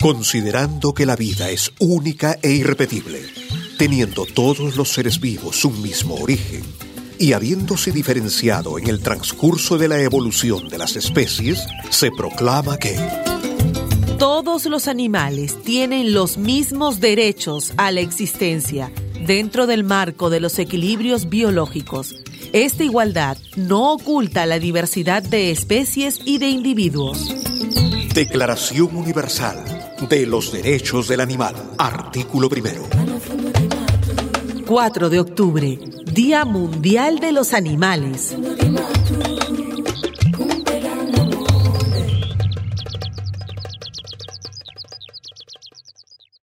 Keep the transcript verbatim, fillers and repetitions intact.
Considerando que la vida es única e irrepetible, teniendo todos los seres vivos un mismo origen, y habiéndose diferenciado en el transcurso de la evolución de las especies, se proclama que todos los animales tienen los mismos derechos a la existencia dentro del marco de los equilibrios biológicos. Esta igualdad no oculta la diversidad de especies y de individuos. Declaración Universal de los Derechos del Animal. Artículo primero. cuatro de octubre, Día Mundial de los Animales.